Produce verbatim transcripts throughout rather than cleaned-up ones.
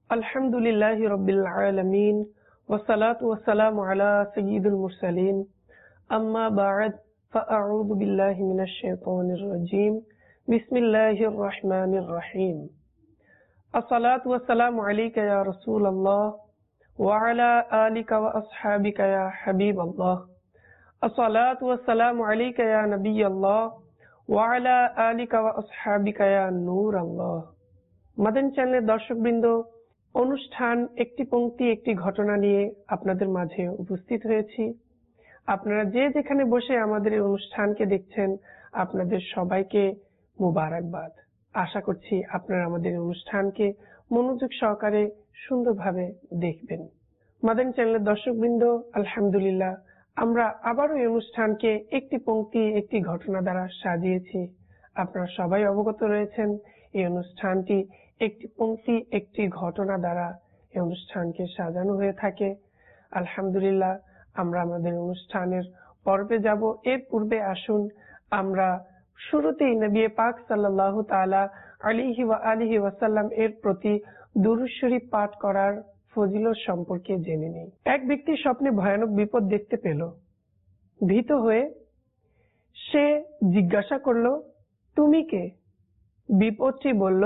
अल्हम्दुलिल्लाहि रब्बिल आलमीन वस्सलातु वस्सलामु अला सय्यिदिल मुरसलीन अम्मा बअद फ़अऊज़ु बिल्लाहि मिनश शैतानिर रजीम बिस्मिल्लाहिर रहमानिर रहीम अस्सलातु वस्सलामु अलैका या रसूलल्लाह व अला आलिका व अस्हाबिका या हबीबल्लाह अस्सलातु वस्सलामु अलैका या नबियल्लाह व अला आलिका व अस्हाबिका या नूरल्लाह। মাদানী চ্যানেলের দর্শকবৃন্দ, অনুষ্ঠান একটি পংক্তি একটি ঘটনা নিয়ে আপনাদের মাঝে উপস্থিত হয়েছি। আপনারা যে যেখানে বসে আমাদের এই অনুষ্ঠানকে দেখছেন, আপনাদের সবাইকে মুবারকবাদ। আশা করছি আপনারা আমাদের এই অনুষ্ঠানকে মনোযোগ সহকারে সুন্দরভাবে দেখবেন। মাদানী চ্যানেলের দর্শকবৃন্দ, আলহামদুলিল্লাহ আমরা আবারও এই অনুষ্ঠানকে একটি পংক্তি একটি ঘটনা দ্বারা সাজিয়েছি। আপনারা সবাই অবগত রয়েছেন এই অনুষ্ঠানটি একটি পংক্তি একটি ঘটনা দ্বারা এই অনুষ্ঠানকে সাজানো হয়ে থাকে। আলহামদুলিল্লাহ আমরা আমাদের অনুষ্ঠানের পর্বে যাব। এর পূর্বে আসুন আমরা শুরুতেই নবী পাক সাল্লাল্লাহু তাআলা আলাইহি ওয়া আলিহি ওয়াসাল্লাম এর প্রতি দুরূদ শরীফ পাঠ করার ফজিলত সম্পর্কে জেনে নিই। এক ব্যক্তি স্বপ্নে ভয়ানক বিপদ দেখতে পেল। ভীত হয়ে সে জিজ্ঞাসা করলো, তুমি কে? বিপদটি বলল,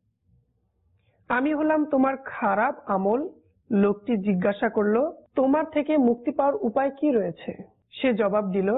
আমি হলাম তোমার খারাপ আমল। লোকটি জিজ্ঞাসা করলো, তোমার থেকে মুক্তি পাওয়ার উপায় কি রয়েছে? সে জবাব দিল,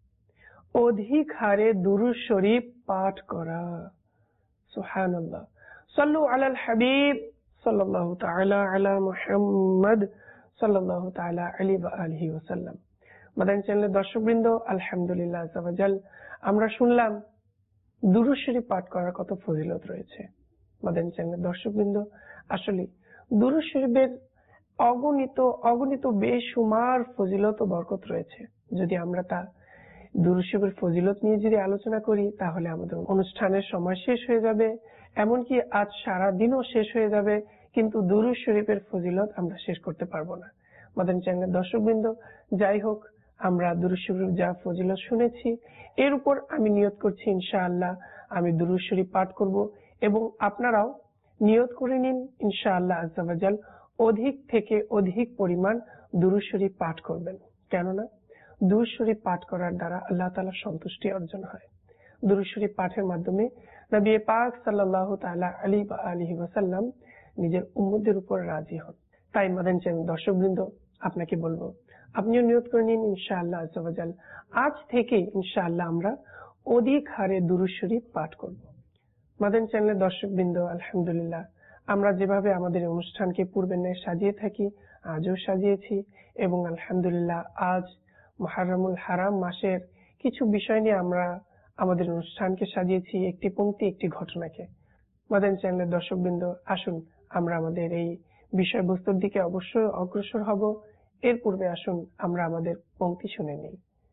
অধিক হারে দুরূদ শরীফ পাঠ করা। সুবহানাল্লাহ। সাল্লু আলাল হাবিব সাল্লাল্লাহু তাআলা আলা মুহাম্মদ সাল্লাল্লাহু তাআলা আলাইহি ওয়া আলিহি ওয়াসাল্লাম। মাদানী চ্যানেলের দর্শকবৃন্দ, আলহামদুলিল্লাহ আযজা ওয়া জাল আমরা শুনলাম দুরূদ শরীফ পাঠ করার কত ফজিলত রয়েছে। মাদানী চ্যানেলের দর্শকবৃন্দ, আসলে দুরূদ শরীফের অগণিত অগণিত বেশুমার ফজিলত ও বরকত রয়েছে। যদি আমরা তা দুরূদ শরীফের ফজিলত নিয়ে যদি আলোচনা করি, তাহলে আমাদের অনুষ্ঠানের সময় শেষ হয়ে যাবে, এমনকি আজ সারা দিনও শেষ হয়ে যাবে, কিন্তু দুরূদ শরীফের ফজিলত আমরা শেষ করতে পারবো না। মাদানী চ্যানেলের দর্শকবৃন্দ, যাই হোক, আমরা দুরূদ শরীফ যা ফজিলত শুনেছি, এর উপর আমি নিয়ত করছি ইনশাআল্লাহ আমি দুরূদ শরীফ পাঠ করব, এবং আপনারাও নিয়ত করে নিন ইনশাআল্লাহ আযজা ওয়া জাল অধিক থেকে অধিক পরিমাণ দুরূদ শরীফ পাঠ করবেন। কেননা দুরূদ শরীফ পাঠ করার দ্বারা আল্লাহ তাআলার সন্তুষ্টি অর্জন হয়। দুরূদ শরীফ পাঠের মাধ্যমে নবী পাক সাল্লাল্লাহু তাআলা আলাইহি ওয়া আলিহি ওয়াসাল্লাম নিজের উম্মতদের উপর রাজি হন। তাই মাদানী চ্যানেল দর্শকবৃন্দ, আপনাকে বলবো আপনিও নিয়ত করে নিন ইনশাআল্লাহ আযজা ওয়া জাল আজ থেকে ইনশাআল্লাহ আমরা অধিক হারে দুরূদ শরীফ পাঠ করব। মাদানী চ্যানেলের দর্শকবৃন্দ, আলহামদুলিল্লাহ আমরা যেভাবে আমাদের অনুষ্ঠানকে পূর্বের ন্যায় সাজিয়ে থাকি, আজও সাজিয়েছি, এবং আলহামদুলিল্লাহ আজ মুহররমুল হারাম মাসের কিছু বিষয় নিয়ে আমরা আমাদের অনুষ্ঠানকে সাজিয়েছি, একটি পংক্তি একটি ঘটনাকে। মাদানী চ্যানেলের দর্শকবৃন্দ, আসুন আমরা আমাদের এই বিষয়বস্তুর দিকে অবশ্যই অগ্রসর হব। এর পূর্বে আসুন আমরা আমাদের পংক্তি শুনে নিই।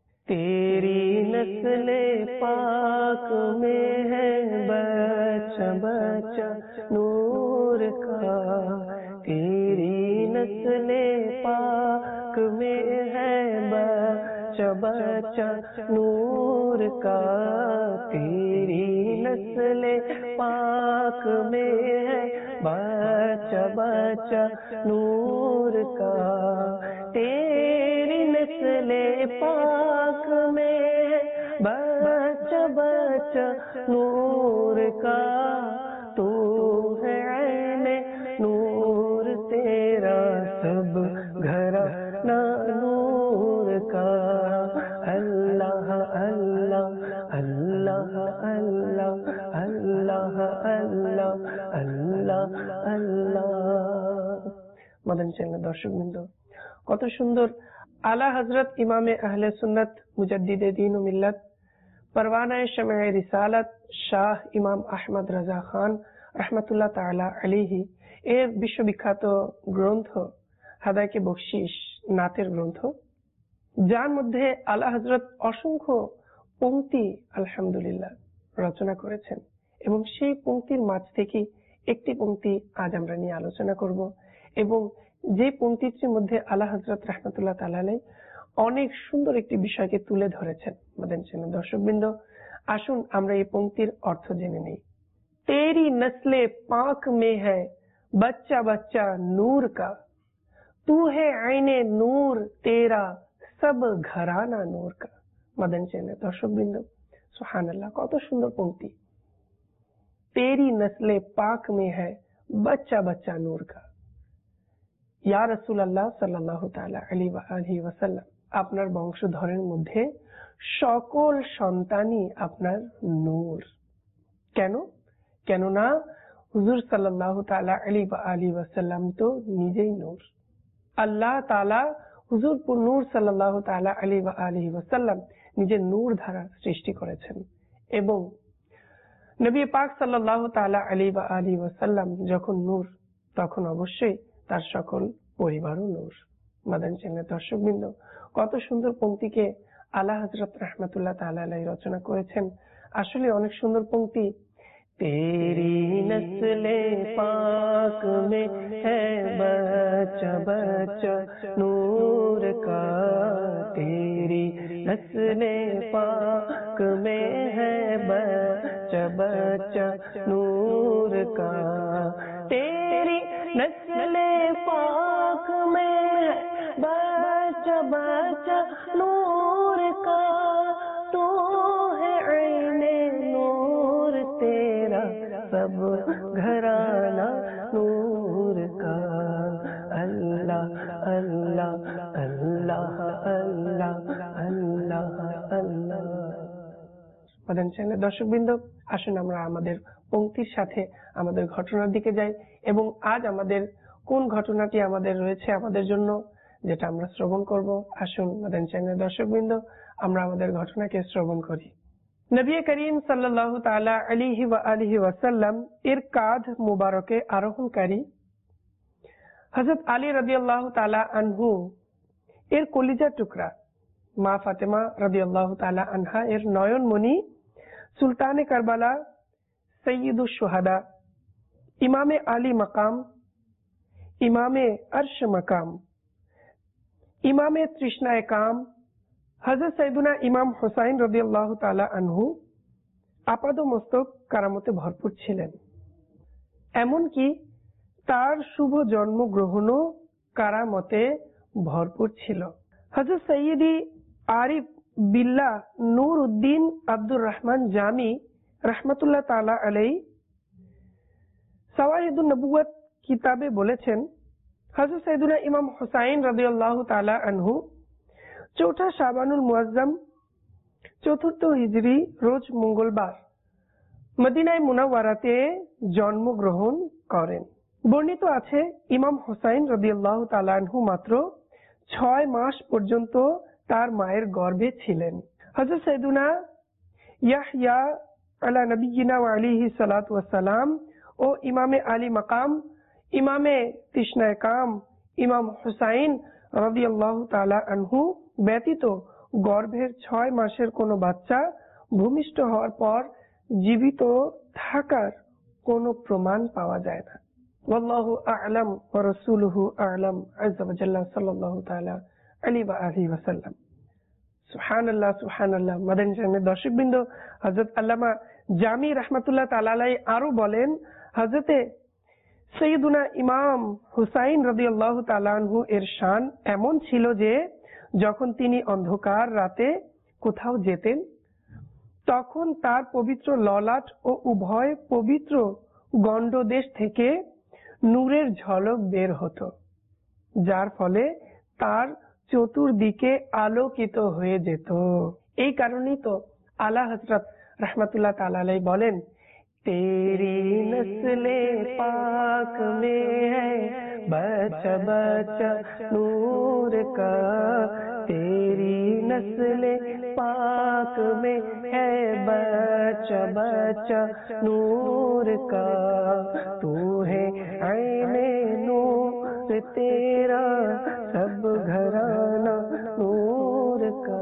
तेरी नस्ले पाक में है बच्चा बच्चा नूर का, तेरी नस्ले पाक में है बच्चा बच्चा नूर का, तेरी नस्ले पाक में है बच्चा बच्चा नूर का, तेरी नस्ले पाक में बच्चा बच्चा नूर का, तू है ऐने नूर तेरा सब घराना नूर का, अल्लाह अल्लाह अल्लाह अल्लाह अल्लाह अल्लाह अल्लाह अल्लाह। মাদানী চ্যানেলের দর্শকবৃন্দ, কত সুন্দর আলা হযরত ইমামে আহলে সুন্নাত মুজাদ্দিদে দ্বীন ও মিল্লাত পরওয়ানায়ে শামে রিসালাত শাহ ইমাম আহমদ রাজা খান রাহমাতুল্লাহ তাআলা আলাইহি এর বিশ্ববিখ্যাত গ্রন্থ হাদায়ায়ে বখশিশ নাতের গ্রন্থ, যার মধ্যে আলা হযরত অসংখ্য পংক্তি আলহামদুলিল্লাহ রচনা করেছেন, এবং সেই পংক্তির মাঝ থেকে একটি পংক্তি আজ আমরা নিয়ে আলোচনা করব। এবং যে পংক্তিটির মধ্যে আলা হযরত রাহমাতুল্লাহ তাআলা আলাইহি অনেক সুন্দর একটি বিষয়কে তুলে ধরেছেন। মাদানী চ্যানেল দর্শকবৃন্দ, আসুন আমরা এই পংক্তির অর্থ জেনে নেই। তেরি নসলে পাক মে হ্যায় बच्चा बच्चा नूर का, तू है आईने नूर तेरा सब घराना नूर का। मदन चैनल दर्शक बिंदु, सुभान अल्लाह, कत सुंदर पंक्ति। तेरी नस्ले पाक में है बच्चा बच्चा नूर का। या रसूल अल्लाह साल्लाल्लाहु ताआला अलैहि ওয়াসাল্লাম, আপনার বংশধরের মধ্যে সকল সন্তানই আপনার নূর। কেন? কেননা হুজুর সাল্লাল্লাহু তাআলা আলাইহি ওয়াসাল্লাম তো নিজেই নূর। আল্লাহ তাআলা হুজুর নূর সাল্লাল্লাহু তাআলা আলাইহি ওয়াসাল্লাম নিজে নূর দ্বারা সৃষ্টি করেছেন এবং নবী পাক সাল্লাল্লাহু তাআলা আলাইহি ওয়াসাল্লাম যখন নূর, তখন অবশ্যই তার সকল পরিবারও নূর। মাদান চ্যানেলের দর্শকবৃন্দ, কত সুন্দর পংক্তিকে আলা হযরত রাহমাতুল্লাহ তাআলা আলাইহি রচনা করেছেন। আসলে অনেক সুন্দর পংক্তি। तेरी नस्ले पाक में है बच्चा बच्चा नूर का, तेरी नस्ले पाक में है बच्चा बच्चा नूर का, तेरी नस्ले पाक में है बच्चा बच्चा नूर का, तू है आईने नूर तेरा सब घराना नूर का। अल्लाह अल्लाह अल्लाह अल्लाह अल्लाह अल्लाह। মাদান চ্যানেলের দর্শকবৃন্দ, আসুন আমরা আমাদের পংক্তির সাথে আমাদের ঘটনার দিকে যাই এবং আজ আমাদের কোন ঘটনাটি আমাদের রয়েছে আমাদের জন্য, যেটা আমরা শ্রবণ করব। আসুন মাদান চ্যানেলের দর্শকবৃন্দ, আমরা আমাদের ঘটনাকে শ্রবণ করি। নবী করিম সাল্লাল্লাহু তাআলা আলাইহি ওয়া আলিহি ওয়াসাল্লাম এর কাঁধ মুবারকে আরোহণকারী হযরত আলী রাদিয়াল্লাহু তাআলা আনহু এর কলিজার টুকরা মা ফাতেমা রাদিয়াল্লাহু তাআলা আনহা এর নয়নমণি, সুলতানে কারবালা, সৈয়দুশ শুহাদা, ইমামে আলী মাকাম, ইমামে আরশ মাকাম, ইমামে তৃষ্ণায়ে কাম হযরত সৈয়দুনা ইমাম হুসাইন রাদিয়াল্লাহু তাআলা আনহু আপাদমস্তক কারামতে ভরপুর ছিলেন। এমনকি তার শুভ জন্মগ্রহণও কারামতে ভরপুর ছিল। হযরত সৈয়দি আরিফ বিল্লাহ নূর উদ্দিন আব্দুর রহমান জামি রহমাতুল্লাহ তাআলা আলাইহি সাওয়াহিদুন নবুওয়াত কিতাবে বলেছেন, হযরত সৈয়দুনা ইমাম হুসাইন রাদিয়াল্লাহু তাআলা আনহু চৌঠা শাবানুল মুআজ্জম চতুর্থ হিজরি রোজ মঙ্গলবার মদিনায় মুনাওয়ারাতে জন্মগ্রহণ করেন। বর্ণিত আছে ইমাম হুসাইন রাদিয়াল্লাহু তাআলা আনহু মাত্র ছয় মাস পর্যন্ত তার মায়ের গর্ভে ছিলেন। হযরত সৈয়দুনা ইয়াহইয়া আলা নবিয়িনা ওয়া আলাইহি সালাতু ওয়াস সালাম ও ইমামে আলী মাকাম, ইমামে তৃষ্ণায়ে কাম, ইমাম হুসাইন রাদিয়াল্লাহু তাআলা আনহু ব্যতীত গর্ভের ছয় মাসের কোনো বাচ্চা ভূমিষ্ঠ হওয়ার পর জীবিত থাকার কোনো প্রমাণ পাওয়া যায় না। ওয়াল্লাহু আ'লাম ওয়া রাসূলুহু আ'লাম আযজা ওয়া জাল্লা সাল্লাল্লাহু তাআলা আলাইহি ওয়া আলিহি ওয়াসাল্লাম। সুবহানাল্লাহ সুবহানাল্লাহ। মাদানী চ্যানেলের দর্শকবৃন্দ, হযরত আল্লামা জামি রাহমাতুল্লাহ তাআলা আলাইহি আরো বলেন, হযরতে সৈয়দুনা ইমাম হুসাইন রাদিয়াল্লাহু তাআলা আনহু এর শান এমন ছিল যে যখন তিনি অন্ধকার রাতে কোথাও যেতেন তখন তার পবিত্র ললাট ও উভয় পবিত্র গণ্ডদেশ থেকে নূরের ঝলক বের হতো, যার ফলে তার চতুর্দিকে আলোকিত হয়ে যেত। এই কারণেই তো আলা হযরত রাহমাতুল্লাহ তাআলা আলাইহি বলেন, तेरी नस्ले पाक में है बच्चा बच्चा नूर का, तेरी नस्ले पाक में है बच्चा बच्चा नूर का, तू है आईने नूर तेरा सब घराना नूर का।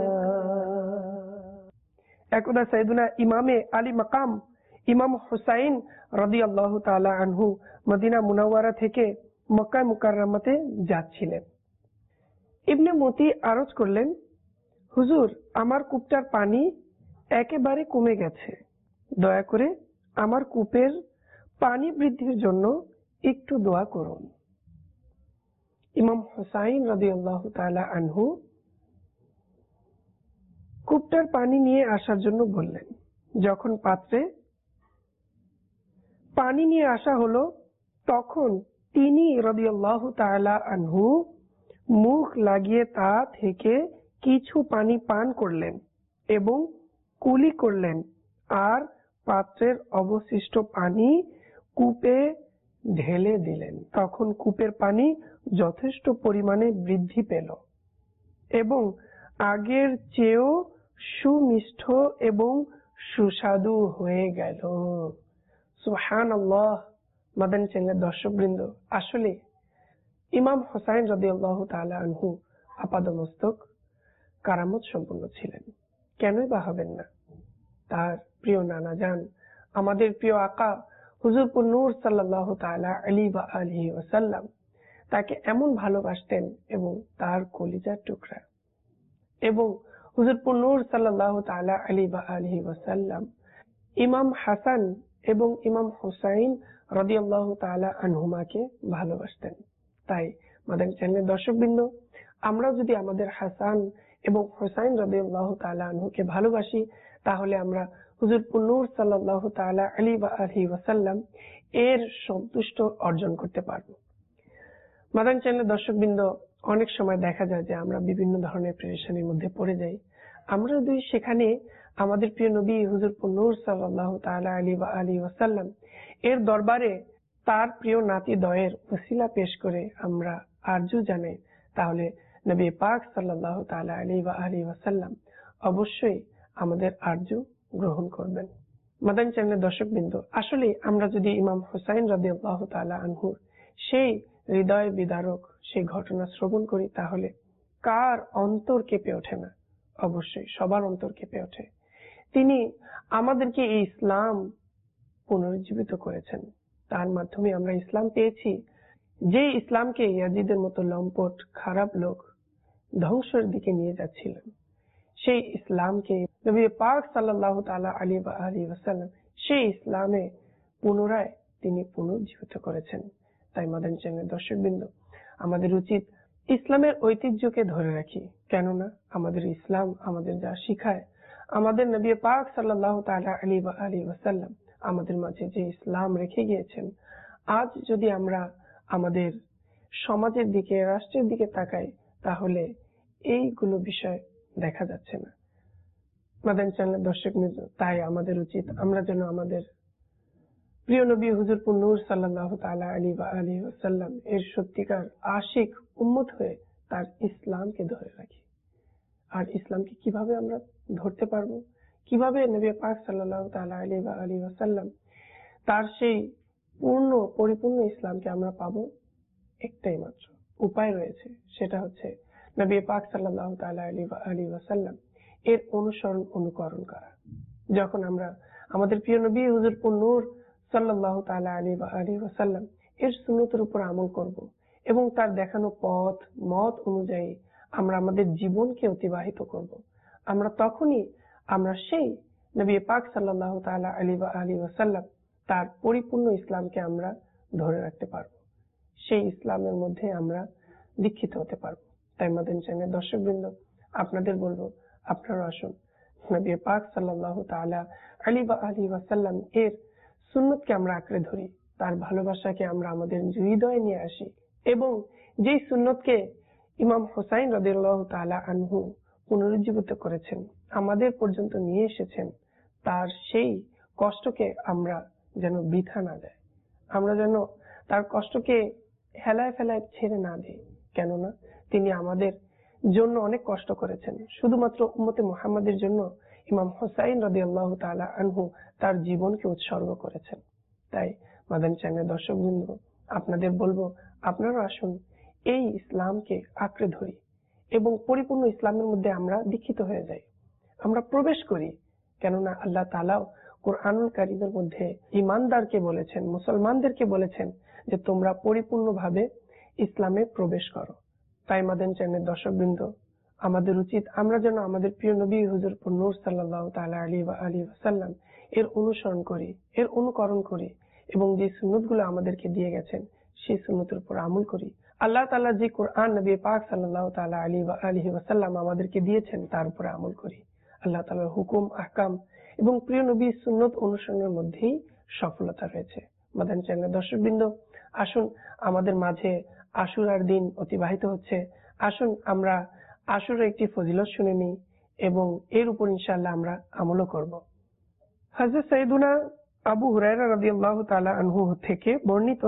একদা সৈয়দুনা ইমামে আলী মাকাম ইমাম হুসাইন রাদিয়াল্লাহু তাআলা আনহু মদিনা মুনাওয়ারা থেকে মক্কা মুকাররমাতে যাচ্ছিলেন। ইবনে মতি আরজ করলেন, হুজুর, আমার কূপটার পানি একেবারে কমে গেছে, দয়া করে আমার কূপের পানি বৃদ্ধির জন্য একটু দোয়া করুন। ইমাম হুসাইন রাদিয়াল্লাহু তাআলা আনহু কূপটার পানি নিয়ে আসার জন্য বললেন। যখন পাত্রে পানি নিয়ে আসা হলো তখন তিনি রাদিয়াল্লাহু তাআলা আনহু মুখ লাগিয়ে তা থেকে কিছু পানি পান করলেন এবং কুলি করলেন, আর পাত্রের অবশিষ্ট পানি কূপে ঢেলে দিলেন। তখন কূপের পানি যথেষ্ট পরিমাণে বৃদ্ধি পেল এবং আগের চেয়েও সুমিষ্ট এবং সুস্বাদু হয়ে গেল। সুবহানাল্লাহ। মাদানী চ্যানেলের দর্শকবৃন্দ, আসলে ইমাম হুসাইন রাদিয়াল্লাহু তাআলা আনহু আপাদমস্তক কারামত সম্পন্ন ছিলেন। কেনই বা হবেন না? তার প্রিয় নানা যান আমাদের প্রিয় আকা হুজুর নূর সাল্লাল্লাহু তাআলা আলাইহি ওয়া আলিহি ওয়াসাল্লাম তাকে এমন ভালোবাসতেন এবং তার কলিজার টুকরা। এবং হুজুর নূর সাল্লাল্লাহু তাআলা আলাইহি ওয়া আলিহি ওয়াসাল্লাম ইমাম হাসান এবং ইমাম হুসাইন রাদিয়াল্লাহু তাআলা আনহুমাকে ভালোবাসতেন। তাই মাদানী চ্যানেলের দর্শকবৃন্দ, আমরা যদি আমাদের হাসান এবং হুসাইন রাদিয়াল্লাহু তাআলা আনহুকে ভালোবাসি, তাহলে আমরা হুজুর নূর সাল্লাল্লাহু তাআলা আলাইহি ওয়া আলিহি ওয়াসাল্লাম এর সন্তুষ্ট অর্জন করতে পারব। মাদানী চ্যানেলের দর্শকবৃন্দ, অনেক সময় দেখা যায় যে আমরা বিভিন্ন ধরনের পেরেশানির মধ্যে পড়ে যাই। আমরা যদি সেখানে আমাদের প্রিয় নবী হুজুর নূর সাল্লাল্লাহু তাআলা আলাইহি ওয়া আলিহি ওয়াসাল্লাম এর দরবারে তার প্রিয় নাতি দয়ের ওসিলা পেশ করে আমরা আরজু জানাই, তাহলে নবী পাক সাল্লাল্লাহু তাআলা আলাইহি ওয়া আলিহি ওয়াসাল্লাম অবশ্যই আমাদের আরজু গ্রহণ করবেন। মাদানী চ্যানেলের দর্শকবৃন্দ, আসলে আমরা যদি ইমাম হুসাইন রাদিয়াল্লাহু তাআলা আনহুর সেই হৃদয় বিদারক সেই ঘটনা শ্রবণ করি, তাহলে কার অন্তর কেঁপে ওঠে না? অবশ্যই সবার অন্তর কেঁপে ওঠে। তিনি আমাদেরকে এই ইসলাম পুনরুজ্জীবিত করেছেন, তার মাধ্যমে আমরা ইসলাম পেয়েছি। যে ইসলামকে ইয়াজিদের মতো লম্পট খারাপ লোক ধ্বংসের দিকে নিয়ে যাচ্ছিলেন, সেই ইসলামকে নবী পাক সাল্লাল্লাহু তাআলা আলাইহি ওয়া আলিহি ওয়াসাল্লাম সেই ইসলামে পুনরায় তিনি পুনরুজ্জীবিত করেছেন। তাই মাদানী চ্যানেলের দর্শকবৃন্দ, আমাদের উচিত ইসলামের ঐতিহ্যকে ধরে রাখি। কেননা আমাদের ইসলাম আমাদের যা শিখায়, আমাদের নবী পাক সাল্লাল্লাহু তাআলা আলাইহি ওয়া আলিহি ওয়াসাল্লাম আমাদের মাঝে যে ইসলাম রেখে গিয়েছেন, আজ যদি আমরা আমাদের সমাজের দিকে রাষ্ট্রের দিকে তাকাই, তাহলে এইগুলো বিষয় দেখা যাচ্ছে না। মাদানী চ্যানেলের দর্শকবৃন্দ, তাই আমাদের উচিত আমরা যেন আমাদের প্রিয় নবী হুজুর নূর সাল্লাল্লাহু তাআলা আলাইহি ওয়া আলিহি ওয়াসাল্লাম এর সত্যিকার আশিক উম্মত হয়ে তার ইসলামকে ধরে রাখি। আর ইসলামকে কিভাবে আমরা ধরতে পারবো, কিভাবে নবী পাক সাল্লাল্লাহু তাআলা আলাইহি ওয়া আলিহি ওয়াসাল্লাম তার সেই পূর্ণ পরিপূর্ণ ইসলামকে আমরা পাবো, একটাই মাত্র উপায় রয়েছে, সেটা হচ্ছে নবী পাক সাল্লাল্লাহু তাআলা আলাইহি ওয়া আলিহি ওয়াসাল্লাম এর অনুসরণ অনুকরণ করা। যখন আমরা আমাদের প্রিয় নবী হুজুর নূর সাল্লাল্লাহু তাআলা আলাইহি ওয়া আলিহি ওয়াসাল্লাম এর সুন্নতের উপর আমল করব এবং তার দেখানো পথ মত অনুযায়ী আমরা আমাদের জীবনকে অতিবাহিত করব, আমরা তখনই আমরা সেই নবী পাক সাল্লাল্লাহু তাআলা আলাইহি ওয়া আলিহি ওয়াসাল্লাম তার পরিপূর্ণ ইসলামকে আমরা ধরে রাখতে পারবো, সেই ইসলামের মধ্যে আমরা দীক্ষিত হতে পারবো। তাই মাদানী চ্যানেলের দর্শকবৃন্দ, আপনাদের বলবো, আপনারা আসুন নবী পাক সাল্লাল্লাহু তাআলা আলাইহি ওয়া আলিহি ওয়াসাল্লাম এর সুন্নতকে আমরা আঁকড়ে ধরি, তার ভালোবাসাকে আমরা আমাদের হৃদয়ে নিয়ে আসি এবং যেই সুন্নতকে ইমাম হুসাইন রাদিয়াল্লাহু তাআলা আনহু পুনরুজ্জীবিত করেছেন, আমাদের পর্যন্ত নিয়ে এসেছেন, তার সেই কষ্টকে আমরা যেন বৃথা না যায়, আমরা যেন তার কষ্টকে হেলায় ফেলায় ছেড়ে না দিই। কেননা তিনি আমাদের জন্য অনেক কষ্ট করেছেন, শুধুমাত্র উম্মতে মুহাম্মাদের জন্য ইমাম হুসাইন রাদিয়াল্লাহু তাআলা আনহু তার জীবনকে উৎসর্গ করেছেন। তাই মাদানী চ্যানেলের দর্শকবৃন্দ, আপনাদের বলবো, আপনারা আসুন এই ইসলামকে আঁকড়ে ধরি এবং পরিপূর্ণ ইসলামের মধ্যে আমরা দীক্ষিত হয়ে যাই, আমরা প্রবেশ করি। কেননা আল্লাহ তাআলাও কুরআনুল কারীমের মধ্যে ঈমানদারকে বলেছেন, মুসলমানদেরকে বলেছেন যে তোমরা পরিপূর্ণভাবে ইসলামে প্রবেশ করো। তাই মাদানী চ্যানেলের দর্শকবৃন্দ, আমাদের উচিত আমরা যেন আমাদের প্রিয় নবী হুজুর নূর সাল্লাল্লাহু তাআলা আলাইহি ওয়া আলিহি ওয়াসাল্লাম এর অনুসরণ করি, এর অনুকরণ করি এবং যে সুন্নতগুলো আমাদেরকে দিয়ে গেছেন সেই সুন্নতের উপর আমল করি। আল্লাহ তাআলা যে কোরআন নবী পাক সাল্লাল্লাহু তাআলা আলাইহি ওয়া আলিহি ওয়াসাল্লাম আমাদেরকে দিয়েছেন তার উপর আমল করি। আল্লাহ তাআলার হুকুম, আহকাম এবং প্রিয় নবীর সুন্নত অনুসরণের মধ্যেই সফলতা রয়েছে। মাদানী চ্যানেলের দর্শকবৃন্দ, আসুন আমাদের মাঝে আশুরার দিন অতিবাহিত হচ্ছে। আসুন আমরা আশুরার একটি ফজিলত শুনে নিই এবং এর উপর ইনশাআল্লাহ আমরা আমলও করব। হযরত সাইয়্যিদুনা আবু হুরায়রা রাদিয়াল্লাহু তাআলা আনহু থেকে বর্ণিত,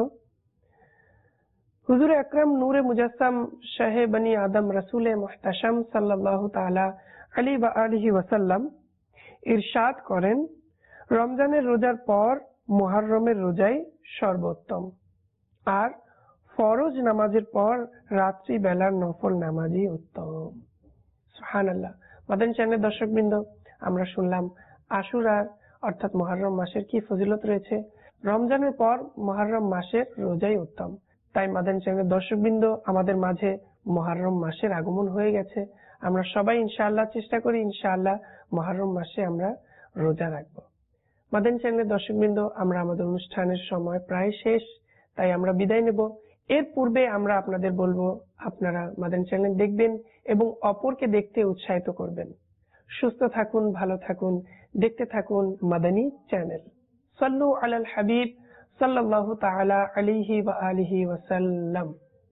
হুজুর আকরাম নূরে মুজাসসাম শাহে বনি আদম রসুলে মুহতাশাম সাল্লাল্লাহু তাআলা আলাইহি ওয়া আলিহি ওয়াসাল্লাম ইরশাদ করেন, রমজানের রোজার পর মুহররমের রোজাই সর্বোত্তম, আর ফরজ নামাজের পর রাত্রি বেলার নফল নামাজই উত্তম। সুবহানাল্লাহ। মাদানী চ্যানেলের দর্শকবৃন্দ, আমরা শুনলাম আশুরার অর্থাৎ মুহররম মাসের কি ফজিলত রয়েছে। রমজানের পর মুহররম মাসের রোজাই উত্তম। তাই মাদানী চ্যানেলের দর্শকবৃন্দ, আমাদের মাঝে মুহররম মাসের আগমন হয়ে গেছে। আমরা সবাই ইনশাআল্লাহ চেষ্টা করি ইনশাআল্লাহ মুহররম মাসে আমরা রোজা রাখবো। মাদানী চ্যানেলের দর্শকবৃন্দ, আমরা আমাদের অনুষ্ঠানের সময় প্রায় শেষ, তাই আমরা বিদায় নেব। এর পূর্বে আমরা আপনাদের বলবো, আপনারা মাদানী চ্যানেল দেখবেন এবং অপরকে দেখতে উৎসাহিত করবেন। সুস্থ থাকুন, ভালো থাকুন, দেখতে থাকুন মাদানী চ্যানেল। সাল্লু আলাল হাবিব সাল্লাল্লাহু তাআলা আলাইহি ওয়া আলিহি ওয়াসাল্লাম।